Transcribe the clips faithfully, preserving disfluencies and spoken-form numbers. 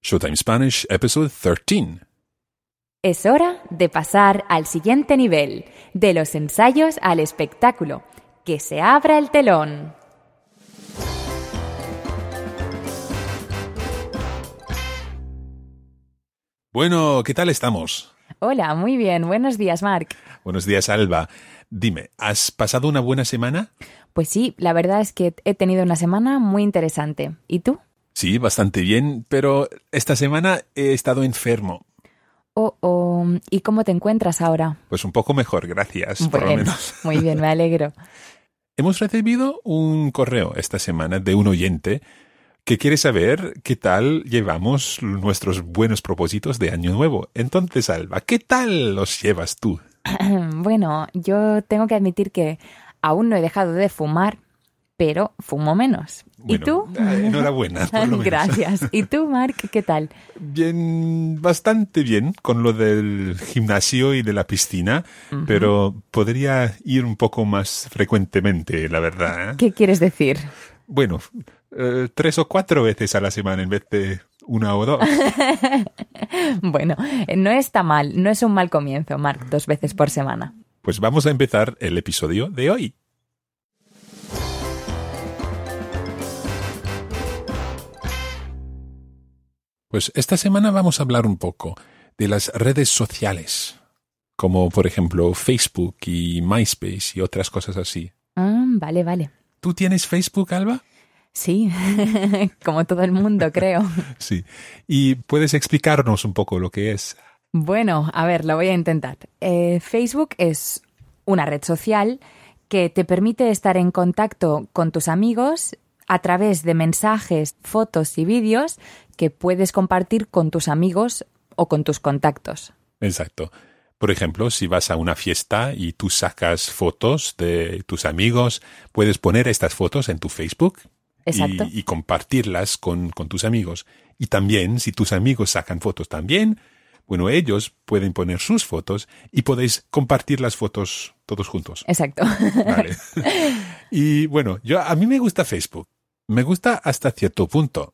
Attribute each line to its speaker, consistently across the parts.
Speaker 1: Showtime Spanish, episode thirteen.
Speaker 2: Es hora de pasar al siguiente nivel, de los ensayos al espectáculo. ¡Que se abra el telón!
Speaker 1: Bueno, ¿qué tal estamos?
Speaker 2: Hola, muy bien. Buenos días, Marc.
Speaker 1: Buenos días, Alba. Dime, ¿has pasado una buena semana?
Speaker 2: Pues sí, la verdad es que he tenido una semana muy interesante. ¿Y tú?
Speaker 1: Sí, bastante bien, pero esta semana he estado enfermo.
Speaker 2: Oh, oh. ¿Y cómo te encuentras ahora?
Speaker 1: Pues un poco mejor, gracias, por lo
Speaker 2: Bueno,
Speaker 1: menos.
Speaker 2: muy bien, me alegro.
Speaker 1: Hemos recibido un correo esta semana de un oyente que quiere saber qué tal llevamos nuestros buenos propósitos de Año Nuevo. Entonces, Alba, ¿qué tal los llevas tú?
Speaker 2: Bueno, yo tengo que admitir que aún no he dejado de fumar, pero fumo menos.
Speaker 1: Bueno,
Speaker 2: ¿Y tú?
Speaker 1: eh, enhorabuena, por lo menos.
Speaker 2: Gracias. ¿Y tú, Marc, qué tal?
Speaker 1: Bien, bastante bien con lo del gimnasio y de la piscina, uh-huh. Pero podría ir un poco más frecuentemente, la verdad. ¿eh?
Speaker 2: ¿Qué quieres decir?
Speaker 1: Bueno, eh, tres o cuatro veces a la semana en vez de una o dos.
Speaker 2: Bueno, no está mal, no es un mal comienzo, Marc, dos veces por semana.
Speaker 1: Pues vamos a empezar el episodio de hoy. Pues esta semana vamos a hablar un poco de las redes sociales, como por ejemplo Facebook y MySpace y otras cosas así.
Speaker 2: Ah, vale, vale.
Speaker 1: ¿Tú tienes Facebook, Alba?
Speaker 2: Sí, como todo el mundo, creo.
Speaker 1: Sí. ¿Y puedes explicarnos un poco lo que es?
Speaker 2: Bueno, a ver, lo voy a intentar. Eh, Facebook es una red social que te permite estar en contacto con tus amigos a través de mensajes, fotos y vídeos que puedes compartir con tus amigos o con tus contactos.
Speaker 1: Exacto. Por ejemplo, si vas a una fiesta y tú sacas fotos de tus amigos, puedes poner estas fotos en tu Facebook
Speaker 2: Exacto.
Speaker 1: y, y compartirlas con, con tus amigos. Y también, si tus amigos sacan fotos también, bueno, ellos pueden poner sus fotos y podéis compartir las fotos todos juntos.
Speaker 2: Exacto.
Speaker 1: Vale. Y bueno, yo a mí me gusta Facebook. Me gusta hasta cierto punto.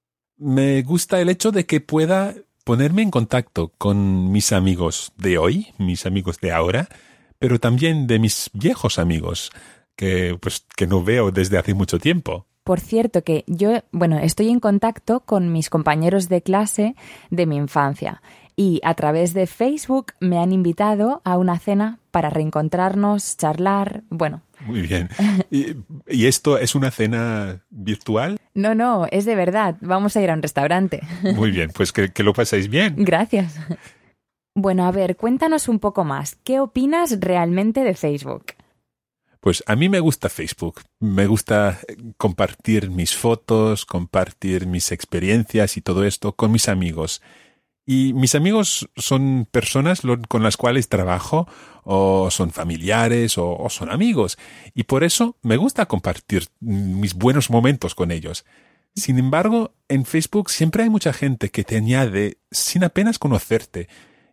Speaker 1: Me gusta el hecho de que pueda ponerme en contacto con mis amigos de hoy, mis amigos de ahora, pero también de mis viejos amigos que, pues, que no veo desde hace mucho tiempo.
Speaker 2: Por cierto que yo, bueno, estoy en contacto con mis compañeros de clase de mi infancia y a través de Facebook me han invitado a una cena para reencontrarnos, charlar, bueno.
Speaker 1: Muy bien. ¿Y, y esto es una cena virtual?
Speaker 2: No, no, es de verdad. Vamos a ir a un restaurante.
Speaker 1: Muy bien, pues que, que lo paséis bien.
Speaker 2: Gracias. Bueno, a ver, cuéntanos un poco más. ¿Qué opinas realmente de Facebook?
Speaker 1: Pues a mí me gusta Facebook. Me gusta compartir mis fotos, compartir mis experiencias y todo esto con mis amigos. Y mis amigos son personas con las cuales trabajo, o son familiares, o, o son amigos. Y por eso me gusta compartir mis buenos momentos con ellos. Sin embargo, en Facebook siempre hay mucha gente que te añade sin apenas conocerte.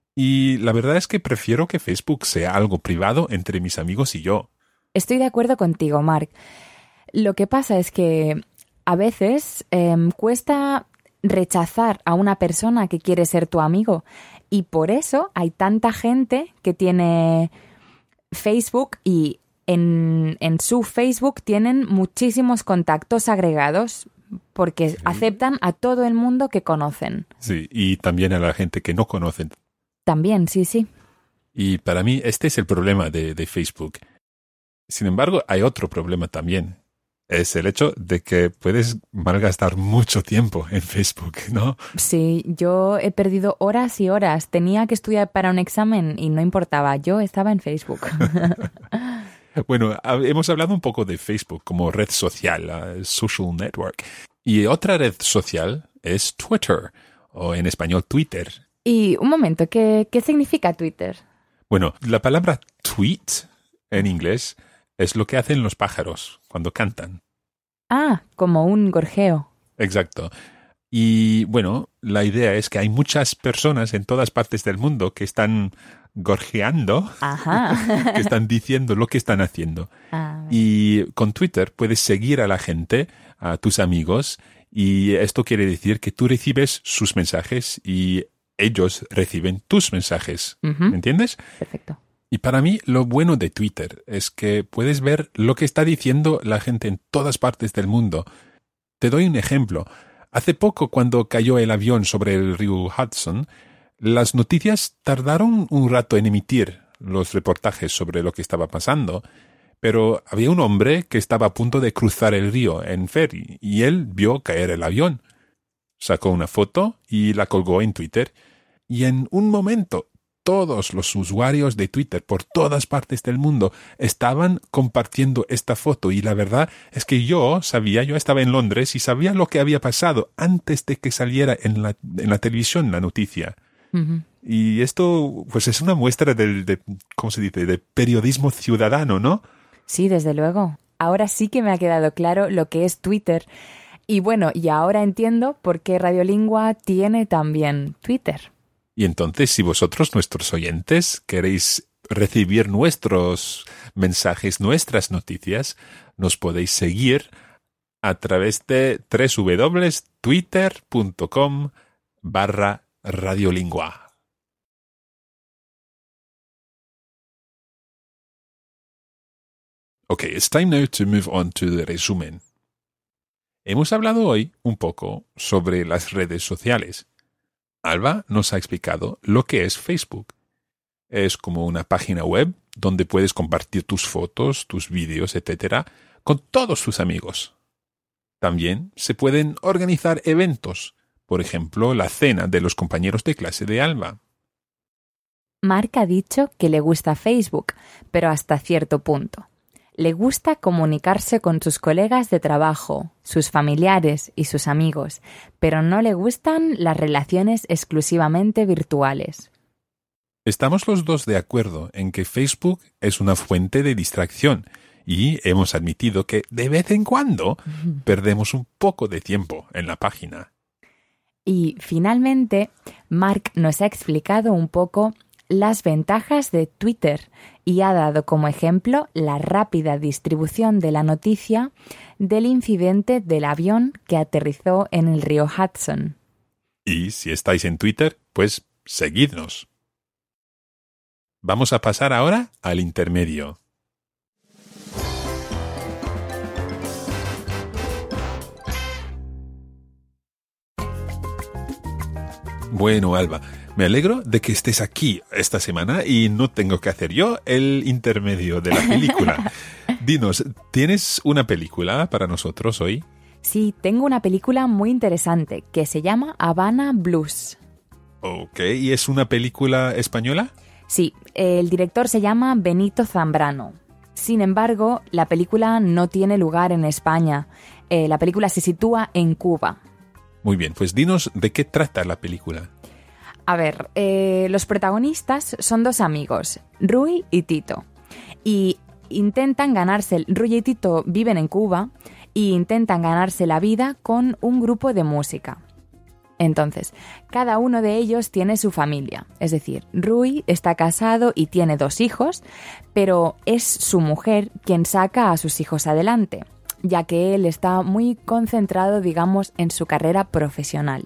Speaker 1: Y la verdad es que prefiero que Facebook sea algo privado entre mis amigos y yo.
Speaker 2: Estoy de acuerdo contigo, Marc. Lo que pasa es que a veces eh, cuesta rechazar a una persona que quiere ser tu amigo y por eso hay tanta gente que tiene Facebook y en, en su Facebook tienen muchísimos contactos agregados porque sí. Aceptan a todo el mundo que conocen.
Speaker 1: Sí, y también a la gente que no conocen.
Speaker 2: También, sí, sí.
Speaker 1: Y para mí este es el problema de, de Facebook. Sin embargo, hay otro problema también. Es el hecho de que puedes malgastar mucho tiempo en Facebook, ¿no?
Speaker 2: Sí, yo he perdido horas y horas. Tenía que estudiar para un examen y no importaba. Yo estaba en Facebook.
Speaker 1: Bueno, hemos hablado un poco de Facebook como red social, uh, social network. Y otra red social es Twitter, o en español Twitter.
Speaker 2: Y un momento, ¿qué, qué significa Twitter?
Speaker 1: Bueno, la palabra tweet en inglés es lo que hacen los pájaros cuando cantan.
Speaker 2: Ah, como un gorjeo.
Speaker 1: Exacto. Y bueno, la idea es que hay muchas personas en todas partes del mundo que están gorjeando,
Speaker 2: Ajá.
Speaker 1: que están diciendo lo que están haciendo.
Speaker 2: Ah,
Speaker 1: y con Twitter puedes seguir a la gente, a tus amigos, Y esto quiere decir que tú recibes sus mensajes y ellos reciben tus mensajes.
Speaker 2: Ujú.
Speaker 1: ¿Me entiendes?
Speaker 2: Perfecto.
Speaker 1: Y para mí lo bueno de Twitter es que puedes ver lo que está diciendo la gente en todas partes del mundo. Te doy un ejemplo. Hace poco, cuando cayó el avión sobre el río Hudson, las noticias tardaron un rato en emitir los reportajes sobre lo que estaba pasando, pero había un hombre que estaba a punto de cruzar el río en ferry y él vio caer el avión. Sacó una foto y la colgó en Twitter y en un momento todos los usuarios de Twitter por todas partes del mundo estaban compartiendo esta foto y la verdad es que yo sabía, yo estaba en Londres y sabía lo que había pasado antes de que saliera en la, en la televisión la noticia.
Speaker 2: Ujú.
Speaker 1: Y esto pues es una muestra del, de, ¿cómo se dice?, de periodismo ciudadano, ¿no?
Speaker 2: Sí, desde luego. Ahora sí que me ha quedado claro lo que es Twitter. Y bueno, y ahora entiendo por qué Radiolingua tiene también Twitter.
Speaker 1: Y entonces, si vosotros, nuestros oyentes, queréis recibir nuestros mensajes, nuestras noticias, nos podéis seguir a través de www.twitter.com barra radiolingua. Okay, it's time now to move on to the resumen. Hemos hablado hoy un poco sobre las redes sociales. Alba nos ha explicado lo que es Facebook. Es como una página web donde puedes compartir tus fotos, tus vídeos, etcétera, con todos tus amigos. También se pueden organizar eventos, por ejemplo, la cena de los compañeros de clase de Alba.
Speaker 2: Mark ha dicho que le gusta Facebook, pero hasta cierto punto. Le gusta comunicarse con sus colegas de trabajo, sus familiares y sus amigos, pero no le gustan las relaciones exclusivamente virtuales.
Speaker 1: Estamos los dos de acuerdo en que Facebook es una fuente de distracción y hemos admitido que de vez en cuando perdemos un poco de tiempo en la página.
Speaker 2: Y finalmente, Mark nos ha explicado un poco las ventajas de Twitter y ha dado como ejemplo la rápida distribución de la noticia del incidente del avión que aterrizó en el río Hudson.
Speaker 1: Y si estáis en Twitter, pues seguidnos. Vamos a pasar ahora al intermedio. Bueno, Alba, me alegro de que estés aquí esta semana y no tengo que hacer yo el intermedio de la película. Dinos, ¿tienes una película para nosotros hoy?
Speaker 2: Sí, tengo una película muy interesante que se llama Havana Blues.
Speaker 1: Ok, ¿y es una película española?
Speaker 2: Sí, el director se llama Benito Zambrano. Sin embargo, la película no tiene lugar en España. Eh, la película se sitúa en Cuba.
Speaker 1: Muy bien, pues dinos de qué trata la película.
Speaker 2: A ver, eh, los protagonistas son dos amigos, Rui y Tito. Y intentan ganarse, Rui y Tito viven en Cuba y intentan ganarse la vida con un grupo de música. Entonces, cada uno de ellos tiene su familia. Es decir, Rui está casado y tiene dos hijos, pero es su mujer quien saca a sus hijos adelante, ya que él está muy concentrado, digamos, en su carrera profesional.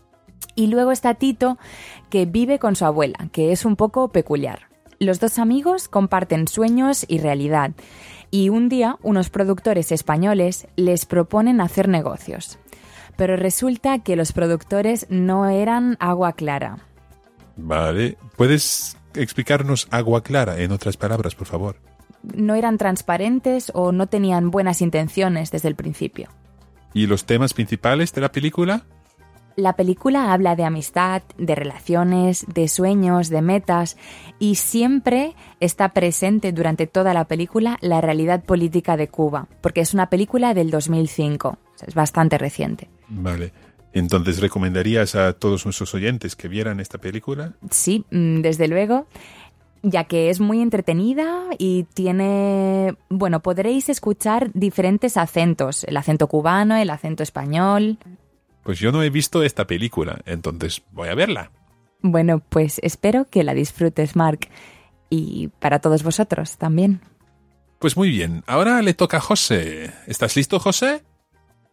Speaker 2: Y luego está Tito, que vive con su abuela, que es un poco peculiar. Los dos amigos comparten sueños y realidad, y un día unos productores españoles les proponen hacer negocios. Pero resulta que los productores no eran agua clara.
Speaker 1: Vale, ¿puedes explicarnos agua clara en otras palabras, por favor?
Speaker 2: No eran transparentes o no tenían buenas intenciones desde el principio.
Speaker 1: ¿Y los temas principales de la película?
Speaker 2: La película habla de amistad, de relaciones, de sueños, de metas y siempre está presente durante toda la película la realidad política de Cuba, porque es una película del dos mil cinco, o sea, es bastante reciente.
Speaker 1: Vale. Entonces, ¿recomendarías a todos nuestros oyentes que vieran esta película?
Speaker 2: Sí, desde luego, ya que es muy entretenida y tiene... Bueno, podréis escuchar diferentes acentos, el acento cubano, el acento español.
Speaker 1: Pues yo no he visto esta película, entonces voy a verla.
Speaker 2: Bueno, pues espero que la disfrutes, Mark, y para todos vosotros también.
Speaker 1: Pues muy bien, ahora le toca a José. ¿Estás listo, José?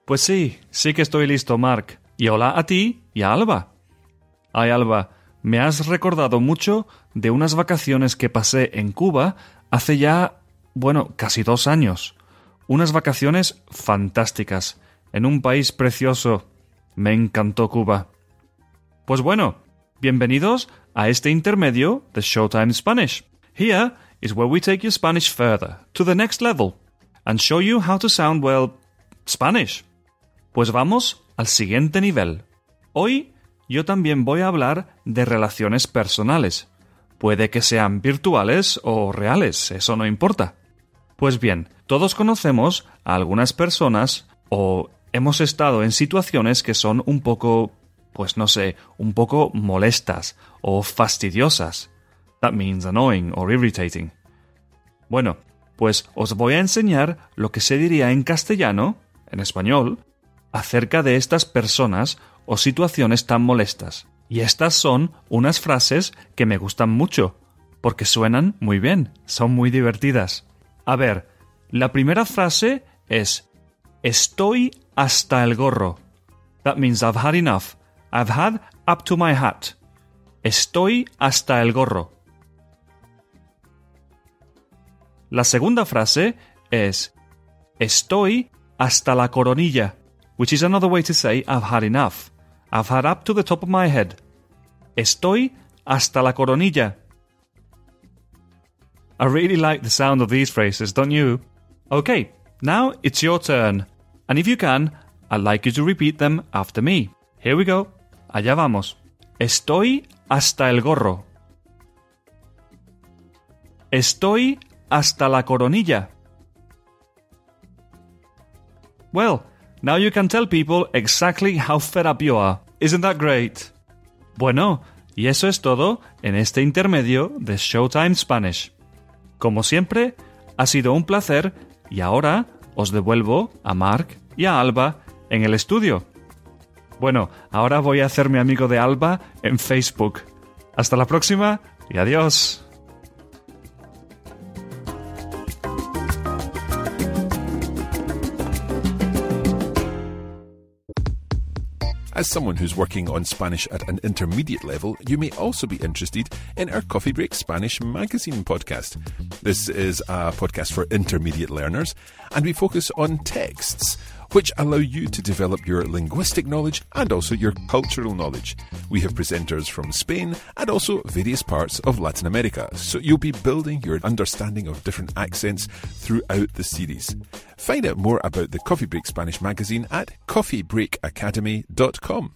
Speaker 3: Pues sí, sí que estoy listo, Mark. Y hola a ti y a Alba. Ay, Alba, me has recordado mucho de unas vacaciones que pasé en Cuba hace ya, bueno, casi dos años. Unas vacaciones fantásticas, en un país precioso. Me encantó Cuba. Pues bueno, bienvenidos a este intermedio de Showtime Spanish. Here is where we take your Spanish further, to the next level, and show you how to sound, well, Spanish. Pues vamos al siguiente nivel. Hoy yo también voy a hablar de relaciones personales. Puede que sean virtuales o reales, eso no importa. Pues bien, todos conocemos a algunas personas o hemos estado en situaciones que son un poco, pues no sé, un poco molestas o fastidiosas. That means annoying or irritating. Bueno, pues os voy a enseñar lo que se diría en castellano, en español, acerca de estas personas o situaciones tan molestas. Y estas son unas frases que me gustan mucho, porque suenan muy bien, son muy divertidas. A ver, la primera frase es estoy hasta el gorro. That means I've had enough. I've had up to my hat. Estoy hasta el gorro. La segunda frase es estoy hasta la coronilla, which is another way to say I've had enough. I've had up to the top of my head. Estoy hasta la coronilla. I really like the sound of these phrases, don't you? Okay, now it's your turn. And if you can, I'd like you to repeat them after me. Here we go. Allá vamos. Estoy hasta el gorro. Estoy hasta la coronilla. Well, now you can tell people exactly how fed up you are. Isn't that great? Bueno, y eso es todo en este intermedio de Showtime Spanish. Como siempre, ha sido un placer y ahora os devuelvo a Mark y a Alba en el estudio. Bueno, ahora voy a hacerme amigo de Alba en Facebook. Hasta la próxima y adiós.
Speaker 1: As someone who's working on Spanish at an intermediate level, you may also be interested in our Coffee Break Spanish magazine podcast. This is a podcast for intermediate learners, and we focus on texts, which allow you to develop your linguistic knowledge and also your cultural knowledge. We have presenters from Spain and also various parts of Latin America, so you'll be building your understanding of different accents throughout the series. Find out more about the Coffee Break Spanish magazine at coffee break academy dot com.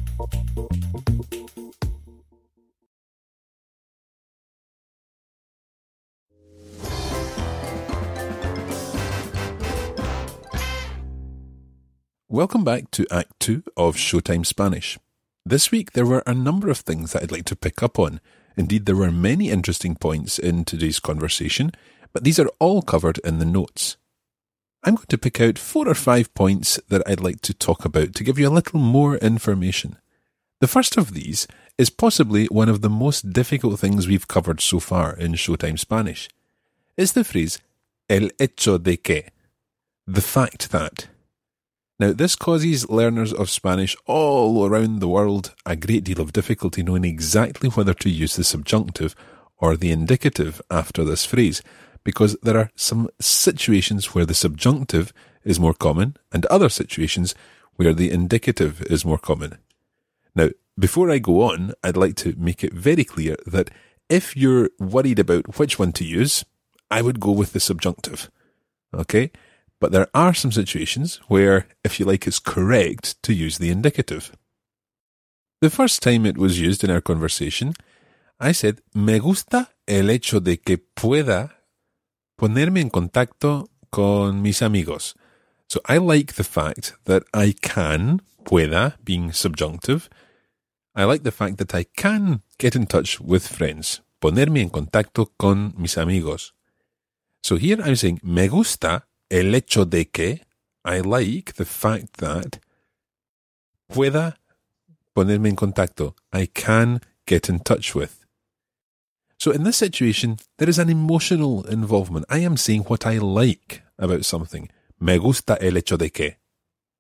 Speaker 1: Welcome back to Act two of Showtime Spanish. This week there were a number of things that I'd like to pick up on. Indeed, there were many interesting points in today's conversation, but these are all covered in the notes. I'm going to pick out four or five points that I'd like to talk about to give you a little more information. The first of these is possibly one of the most difficult things we've covered so far in Showtime Spanish. It's the phrase el hecho de que, the fact that. Now, this causes learners of Spanish all around the world a great deal of difficulty knowing exactly whether to use the subjunctive or the indicative after this phrase, because there are some situations where the subjunctive is more common and other situations where the indicative is more common. Now, before I go on, I'd like to make it very clear that if you're worried about which one to use, I would go with the subjunctive. Okay? But there are some situations where, if you like, it's correct to use the indicative. The first time it was used in our conversation, I said, me gusta el hecho de que pueda ponerme en contacto con mis amigos. So I like the fact that I can, pueda, being subjunctive. I like the fact that I can get in touch with friends. Ponerme en contacto con mis amigos. So here I'm saying, me gusta el hecho de que, I like the fact that, pueda ponerme en contacto, I can get in touch with. So in this situation, there is an emotional involvement. I am saying what I like about something. Me gusta el hecho de que.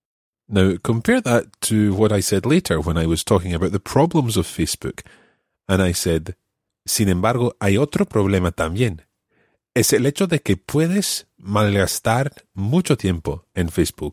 Speaker 1: Now, compare that to what I said later when I was talking about the problems of Facebook. And I said, sin embargo, hay otro problema también. Es el hecho de que puedes malgastar mucho tiempo en Facebook.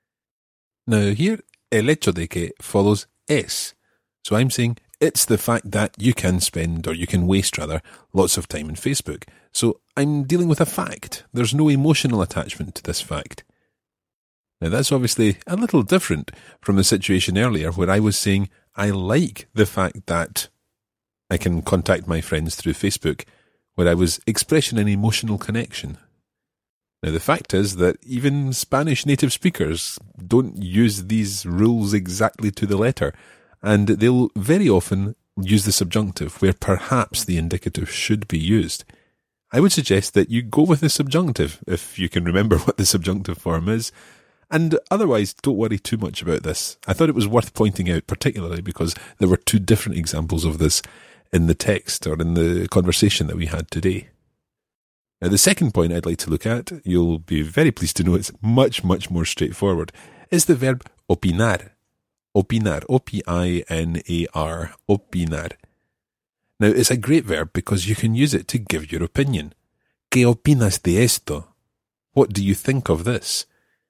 Speaker 1: Now, here, el hecho de que follows es. So I'm saying it's the fact that you can spend, or you can waste rather, lots of time in Facebook. So I'm dealing with a fact. There's no emotional attachment to this fact. Now, that's obviously a little different from the situation earlier where I was saying I like the fact that I can contact my friends through Facebook, where I was expressing an emotional connection. Now, the fact is that even Spanish native speakers don't use these rules exactly to the letter, and they'll very often use the subjunctive where perhaps the indicative should be used. I would suggest that you go with the subjunctive, if you can remember what the subjunctive form is, and otherwise don't worry too much about this. I thought it was worth pointing out, particularly because there were two different examples of this in the text or in the conversation that we had today. Now, the second point I'd like to look at, you'll be very pleased to know it's much, much more straightforward, is the verb opinar. Opinar, O P I N A R, opinar. Now, it's a great verb because you can use it to give your opinion. ¿Qué opinas de esto? What do you think of this?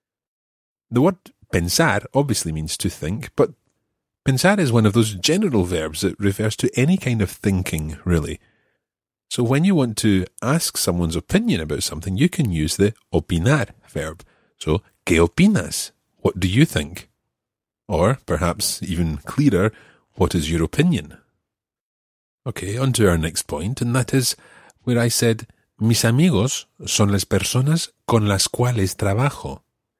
Speaker 1: The word pensar obviously means to think, but pensar is one of those general verbs that refers to any kind of thinking, really. So when you want to ask someone's opinion about something, you can use the opinar verb. So, ¿qué opinas? What do you think? Or, perhaps even clearer, what is your opinion? Okay, on to our next point, and that is where I said, mis amigos son las personas con las cuales trabajo.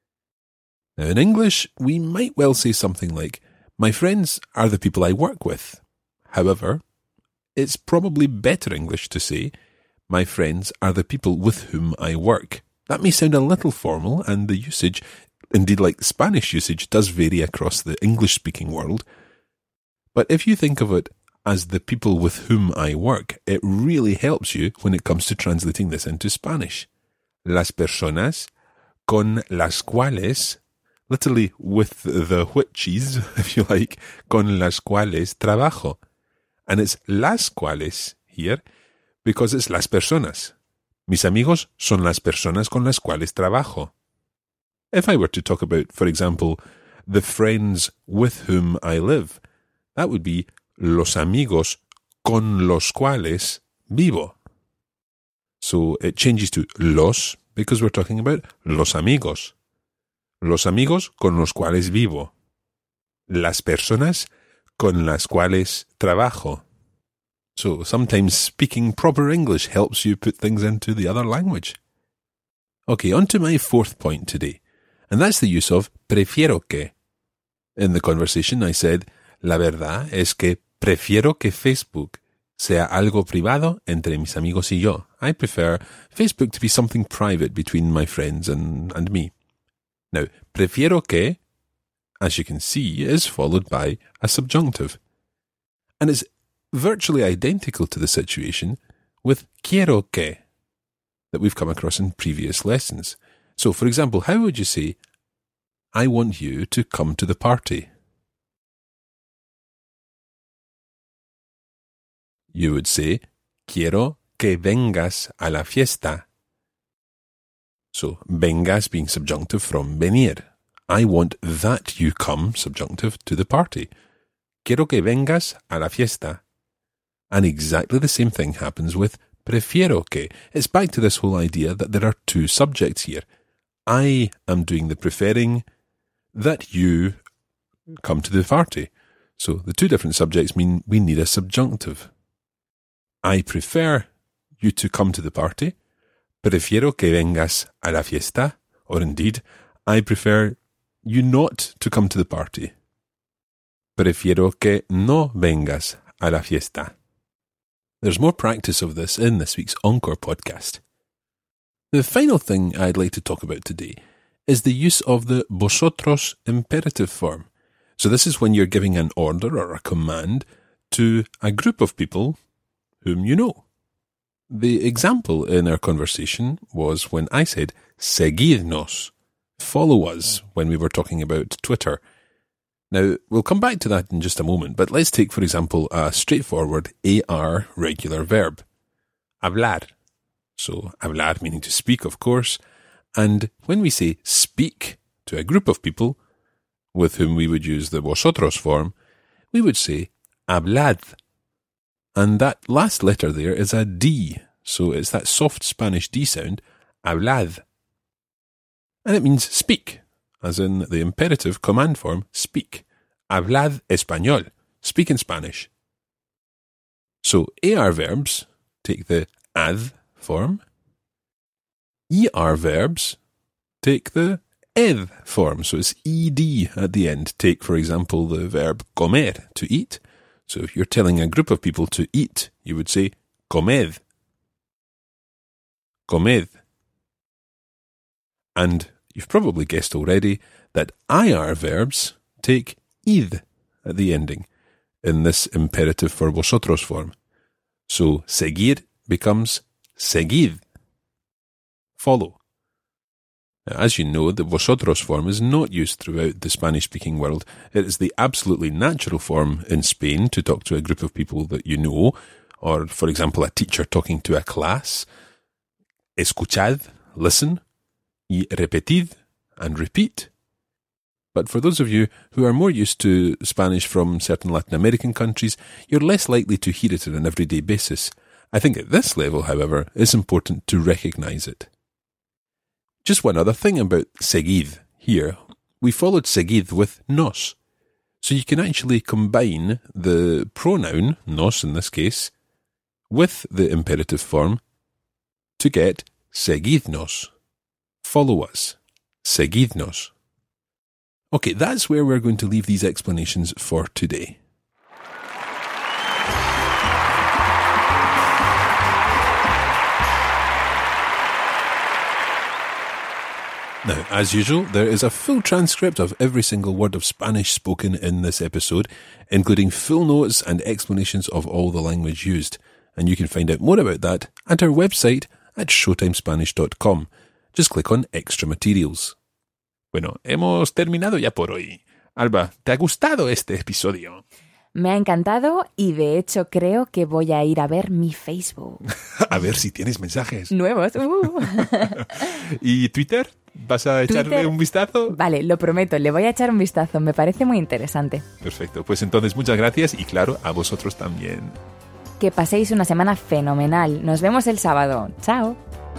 Speaker 1: Now, in English, we might well say something like, my friends are the people I work with. However, it's probably better English to say, my friends are the people with whom I work. That may sound a little formal, and the usage, indeed like Spanish usage, does vary across the English-speaking world. But if you think of it as the people with whom I work, it really helps you when it comes to translating this into Spanish. Las personas con las cuales, literally with the whiches, if you like, con las cuales trabajo. And it's las cuales here because it's las personas. Mis amigos son las personas con las cuales trabajo. If I were to talk about, for example, the friends with whom I live, that would be los amigos con los cuales vivo. So it changes to los because we're talking about los amigos. Los amigos con los cuales vivo. Las personas con las cuales trabajo. So sometimes speaking proper English helps you put things into the other language. Okay, on to my fourth point today, and that's the use of prefiero que. In the conversation I said, la verdad es que prefiero que Facebook sea algo privado entre mis amigos y yo. I prefer Facebook to be something private between my friends and, and me. Now, prefiero que, as you can see, is followed by a subjunctive. And it's virtually identical to the situation with quiero que that we've come across in previous lessons. So, for example, how would you say, I want you to come to the party? You would say, quiero que vengas a la fiesta. So, vengas being subjunctive from venir. I want that you come, subjunctive, to the party. Quiero que vengas a la fiesta. And exactly the same thing happens with prefiero que. It's back to this whole idea that there are two subjects here. I am doing the preferring, that you come to the party. So the two different subjects mean we need a subjunctive. I prefer you to come to the party. Prefiero que vengas a la fiesta. Or indeed, I prefer you not to come to the party. Prefiero que no vengas a la fiesta. There's more practice of this in this week's Encore podcast. The final thing I'd like to talk about today is the use of the vosotros imperative form. So this is when you're giving an order or a command to a group of people whom you know. The example in our conversation was when I said seguidnos. follow us when we were talking about Twitter. Now, we'll come back to that in just a moment, but let's take, for example, a straightforward A R regular verb. Hablar. So, hablar meaning to speak, of course. And when we say speak to a group of people, with whom we would use the vosotros form, we would say hablad. And that last letter there is a D, so it's that soft Spanish D sound, hablad. And it means speak, as in the imperative command form, speak. Hablad español, speak in Spanish. So A R verbs take the ad form. E R verbs take the ed form, so it's ed at the end. Take, for example, the verb comer, to eat. So if you're telling a group of people to eat, you would say comed. Comed. And you've probably guessed already that I R verbs take id at the ending in this imperative for vosotros form. So seguir becomes seguid. Follow. Now, as you know, the vosotros form is not used throughout the Spanish-speaking world. It is the absolutely natural form in Spain to talk to a group of people that you know, or, for example, a teacher talking to a class. Escuchad, listen, y repetid, and repeat. But for those of you who are more used to Spanish from certain Latin American countries, you're less likely to hear it on an everyday basis. I think at this level, however, it's important to recognise it. Just one other thing about seguid here. We followed seguid with nos. So you can actually combine the pronoun, nos in this case, with the imperative form to get seguidnos. Follow us. Seguidnos. Okay, that's where we're going to leave these explanations for today. Now, as usual, there is a full transcript of every single word of Spanish spoken in this episode, including full notes and explanations of all the language used. And you can find out more about that at our website at showtime spanish dot com. Just click on Extra Materials. Bueno, hemos terminado ya por hoy. Alba, ¿te ha gustado este episodio?
Speaker 2: Me ha encantado y de hecho creo que voy a ir a ver mi Facebook.
Speaker 1: A ver si tienes mensajes.
Speaker 2: Nuevos. Uh.
Speaker 1: ¿Y Twitter? ¿Vas a echarle
Speaker 2: Twitter,
Speaker 1: un vistazo?
Speaker 2: Vale, lo prometo, le voy a echar un vistazo. Me parece muy interesante.
Speaker 1: Perfecto, pues entonces muchas gracias y claro, a vosotros también.
Speaker 2: Que paséis una semana fenomenal. Nos vemos el sábado. Chao.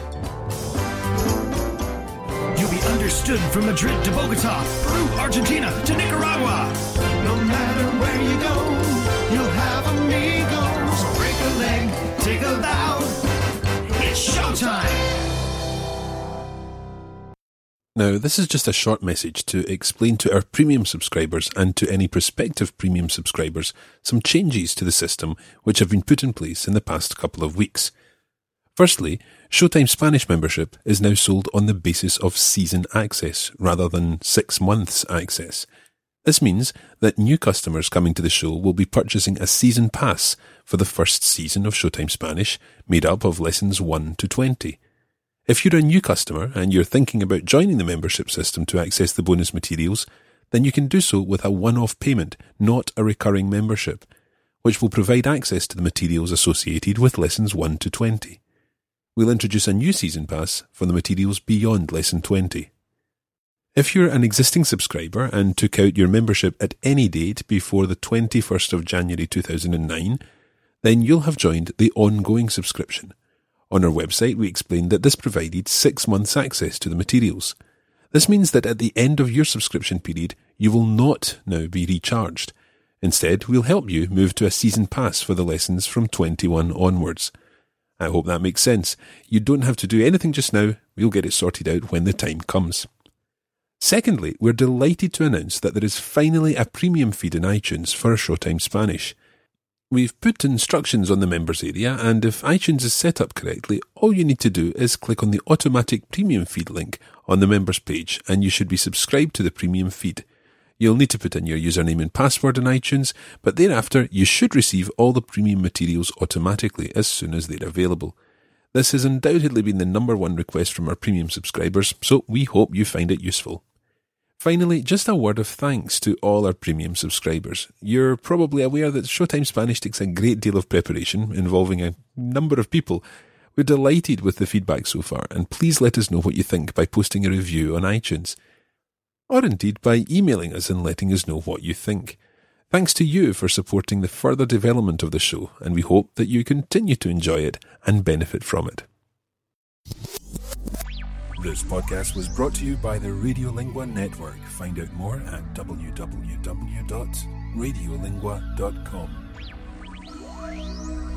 Speaker 4: Understood from Madrid to Bogota, Peru, Argentina to Nicaragua. No matter where you go, you'll have amigos. Break a leg, take a bow. It's showtime.
Speaker 1: Now, this is just a short message to explain to our premium subscribers and to any prospective premium subscribers some changes to the system which have been put in place in the past couple of weeks. Firstly, Showtime Spanish membership is now sold on the basis of season access rather than six months access. This means that new customers coming to the show will be purchasing a season pass for the first season of Showtime Spanish, made up of lessons one to twenty. If you're a new customer and you're thinking about joining the membership system to access the bonus materials, then you can do so with a one-off payment, not a recurring membership, which will provide access to the materials associated with lessons one to twenty. We'll introduce a new season pass for the materials beyond lesson twenty. If you're an existing subscriber and took out your membership at any date before the twenty-first of January two thousand nine, then you'll have joined the ongoing subscription. On our website, we explained that this provided six months access to the materials. This means that at the end of your subscription period, you will not now be recharged. Instead, we'll help you move to a season pass for the lessons from twenty-one onwards. I hope that makes sense. You don't have to do anything just now. We'll get it sorted out when the time comes. Secondly, we're delighted to announce that there is finally a premium feed in iTunes for Showtime Spanish. We've put instructions on the members area, and if iTunes is set up correctly, all you need to do is click on the automatic premium feed link on the members page and you should be subscribed to the premium feed. You'll need to put in your username and password in iTunes, but thereafter you should receive all the premium materials automatically as soon as they're available. This has undoubtedly been the number one request from our premium subscribers, so we hope you find it useful. Finally, just a word of thanks to all our premium subscribers. You're probably aware that Showtime Spanish takes a great deal of preparation, involving a number of people. We're delighted with the feedback so far, and please let us know what you think by posting a review on iTunes. Or indeed by emailing us and letting us know what you think. Thanks to you for supporting the further development of the show, and we hope that you continue to enjoy it and benefit from it. This podcast was brought to you by the Radiolingua Network. Find out more at w w w dot radiolingua dot com.